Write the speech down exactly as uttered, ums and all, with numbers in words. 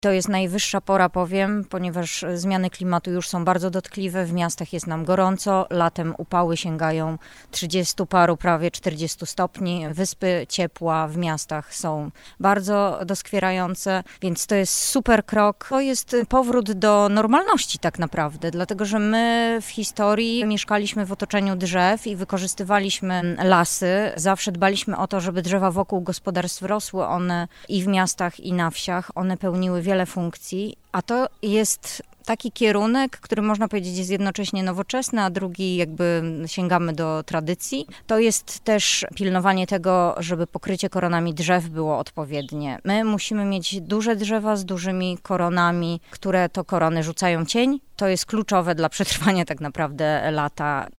To jest najwyższa pora, powiem, ponieważ zmiany klimatu już są bardzo dotkliwe. W miastach jest nam gorąco, latem upały sięgają trzydziestu paru, prawie czterdziestu stopni. Wyspy ciepła w miastach są bardzo doskwierające, więc to jest super krok. To jest powrót do normalności tak naprawdę, dlatego że my w historii mieszkaliśmy w otoczeniu drzew i wykorzystywaliśmy lasy. Zawsze dbaliśmy o to, żeby drzewa wokół gospodarstw rosły, one i w miastach, i na wsiach, one pełniły wiele funkcji, a to jest taki kierunek, który można powiedzieć jest jednocześnie nowoczesny, a drugi jakby sięgamy do tradycji. To jest też pilnowanie tego, żeby pokrycie koronami drzew było odpowiednie. My musimy mieć duże drzewa z dużymi koronami, które to korony rzucają cień. To jest kluczowe dla przetrwania tak naprawdę lata.